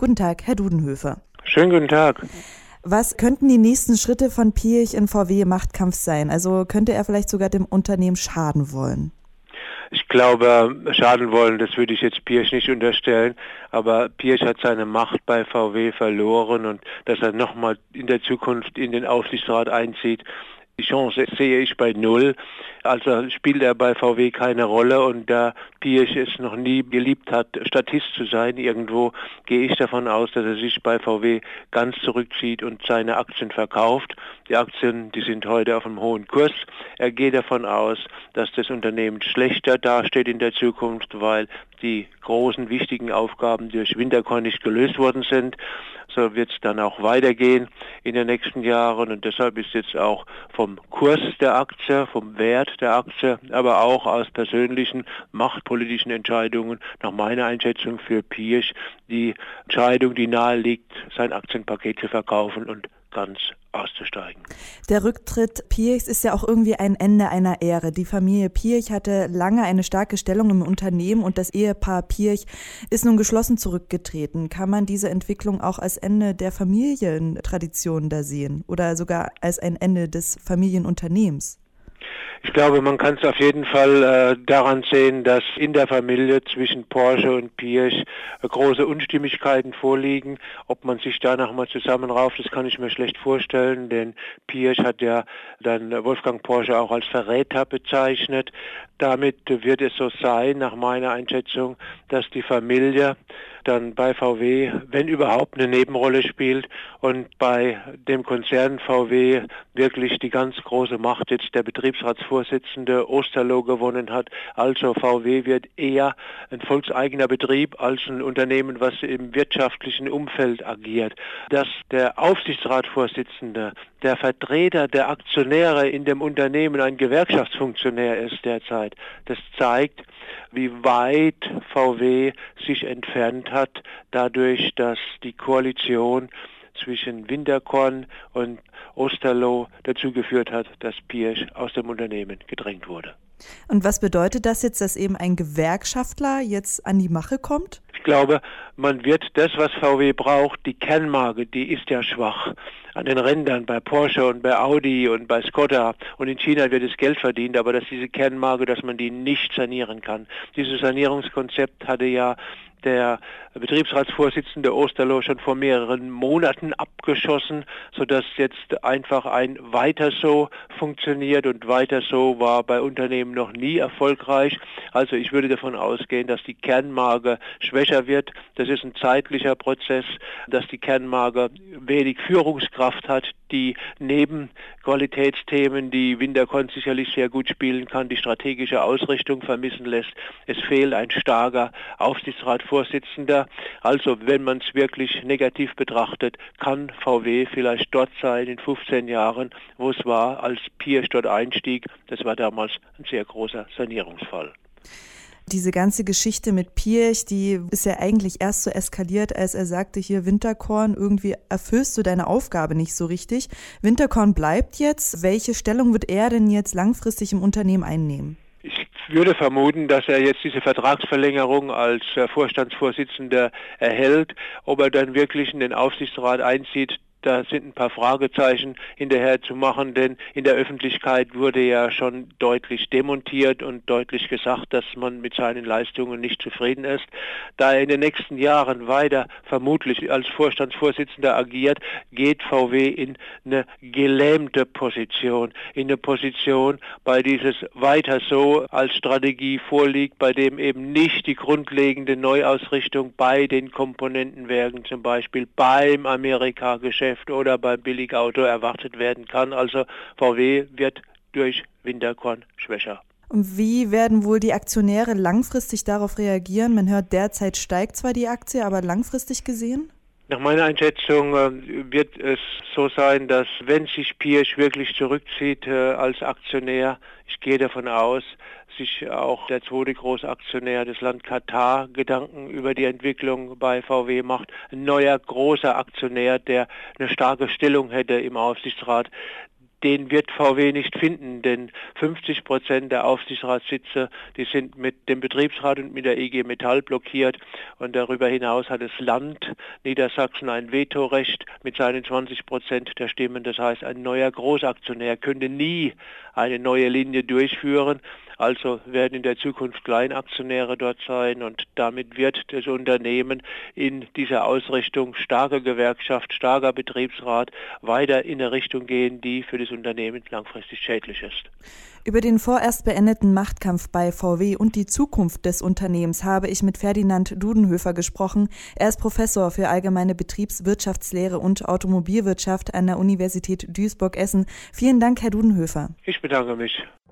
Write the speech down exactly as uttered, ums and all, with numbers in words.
Guten Tag, Herr Dudenhöfer. Schönen guten Tag. Was könnten die nächsten Schritte von Piëch in V W-Machtkampf sein? Also könnte er vielleicht sogar dem Unternehmen schaden wollen? Ich glaube, schaden wollen, das würde ich jetzt Piëch nicht unterstellen, aber Piëch hat seine Macht bei V W verloren und dass er nochmal in der Zukunft in den Aufsichtsrat einzieht, die Chance sehe ich bei null. Also spielt er bei V W keine Rolle und da Piëch es noch nie geliebt hat, Statist zu sein, irgendwo gehe ich davon aus, dass er sich bei V W ganz zurückzieht und seine Aktien verkauft. Die Aktien, die sind heute auf einem hohen Kurs. Er geht davon aus, dass das Unternehmen schlechter dasteht in der Zukunft, weil die großen, wichtigen Aufgaben durch Winterkorn nicht gelöst worden sind. So wird es dann auch weitergehen in den nächsten Jahren und deshalb ist jetzt auch vom Kurs der Aktie, vom Wert der Aktie, aber auch aus persönlichen machtpolitischen Entscheidungen nach meiner Einschätzung für Piëch die Entscheidung, die nahe liegt, sein Aktienpaket zu verkaufen und ganz auszusteigen. Der Rücktritt Piëchs ist ja auch irgendwie ein Ende einer Ära. Die Familie Piëch hatte lange eine starke Stellung im Unternehmen und das Ehepaar Piëch ist nun geschlossen zurückgetreten. Kann man diese Entwicklung auch als Ende der Familientradition da sehen oder sogar als ein Ende des Familienunternehmens? Ich glaube, man kann es auf jeden Fall äh, daran sehen, dass in der Familie zwischen Porsche und Piëch äh, große Unstimmigkeiten vorliegen. Ob man sich da nochmal zusammenrauft, das kann ich mir schlecht vorstellen, denn Piëch hat ja dann Wolfgang Porsche auch als Verräter bezeichnet. Damit wird es so sein, nach meiner Einschätzung, dass die Familie dann bei V W, wenn überhaupt, eine Nebenrolle spielt und bei dem Konzern V W wirklich die ganz große Macht jetzt der Betriebsratsvorsitzende Osterloh gewonnen hat. Also V W wird eher ein volkseigener Betrieb als ein Unternehmen, was im wirtschaftlichen Umfeld agiert. Dass der Aufsichtsratsvorsitzende, der Vertreter der Aktionäre in dem Unternehmen ein Gewerkschaftsfunktionär ist derzeit, das zeigt, wie weit V W sich entfernt hat, dadurch, dass die Koalition zwischen Winterkorn und Osterloh dazu geführt hat, dass Piëch aus dem Unternehmen gedrängt wurde. Und was bedeutet das jetzt, dass eben ein Gewerkschaftler jetzt an die Mache kommt? Ich glaube, man wird das, was V W braucht, die Kernmarke, die ist ja schwach. An den Rändern bei Porsche und bei Audi und bei Skoda und in China wird das Geld verdient, aber dass diese Kernmarke, dass man die nicht sanieren kann. Dieses Sanierungskonzept hatte ja der Betriebsratsvorsitzende Osterloh schon vor mehreren Monaten abgeschossen, sodass jetzt einfach ein Weiter so funktioniert und Weiter so war bei Unternehmen noch nie erfolgreich. Also ich würde davon ausgehen, dass die Kernmarke schwächer wird. Das ist ein zeitlicher Prozess, dass die Kernmarke wenig Führungskraft hat, die neben Qualitätsthemen, die Winterkorn sicherlich sehr gut spielen kann, die strategische Ausrichtung vermissen lässt. Es fehlt ein starker Aufsichtsratsvorsitzender. Also wenn man es wirklich negativ betrachtet, kann V W vielleicht dort sein in fünfzehn Jahren, wo es war, als Piëch dort einstieg. Das war damals ein sehr großer Sanierungsfall. Diese ganze Geschichte mit Piëch, die ist ja eigentlich erst so eskaliert, als er sagte, hier Winterkorn, irgendwie erfüllst du deine Aufgabe nicht so richtig. Winterkorn bleibt jetzt. Welche Stellung wird er denn jetzt langfristig im Unternehmen einnehmen? Ich würde vermuten, dass er jetzt diese Vertragsverlängerung als Vorstandsvorsitzender erhält. Ob er dann wirklich in den Aufsichtsrat einzieht, da sind ein paar Fragezeichen hinterher zu machen, denn in der Öffentlichkeit wurde ja schon deutlich demontiert und deutlich gesagt, dass man mit seinen Leistungen nicht zufrieden ist. Da er in den nächsten Jahren weiter vermutlich als Vorstandsvorsitzender agiert, geht V W in eine gelähmte Position, in eine Position, bei dieses Weiter so als Strategie vorliegt, bei dem eben nicht die grundlegende Neuausrichtung bei den Komponentenwerken, zum Beispiel beim Amerika-Geschäft oder beim Billigauto erwartet werden kann. Also V W wird durch Winterkorn schwächer. Und wie werden wohl die Aktionäre langfristig darauf reagieren? Man hört, derzeit steigt zwar die Aktie, aber langfristig gesehen? Nach meiner Einschätzung äh, wird es so sein, dass wenn sich Piëch wirklich zurückzieht äh, als Aktionär, ich gehe davon aus, sich auch der zweite große Aktionär des Land Katar Gedanken über die Entwicklung bei V W macht. Ein neuer großer Aktionär, der eine starke Stellung hätte im Aufsichtsrat, den wird V W nicht finden, denn fünfzig Prozent der Aufsichtsratssitze, die sind mit dem Betriebsrat und mit der I G Metall blockiert und darüber hinaus hat das Land Niedersachsen ein Vetorecht mit seinen zwanzig Prozent der Stimmen. Das heißt, ein neuer Großaktionär könnte nie eine neue Linie durchführen. Also werden in der Zukunft Kleinaktionäre dort sein und damit wird das Unternehmen in dieser Ausrichtung starker Gewerkschaft, starker Betriebsrat weiter in eine Richtung gehen, die für das Unternehmen langfristig schädlich ist. Über den vorerst beendeten Machtkampf bei V W und die Zukunft des Unternehmens habe ich mit Ferdinand Dudenhöfer gesprochen. Er ist Professor für allgemeine Betriebswirtschaftslehre und Automobilwirtschaft an der Universität Duisburg-Essen. Vielen Dank, Herr Dudenhöfer. Ich bedanke mich.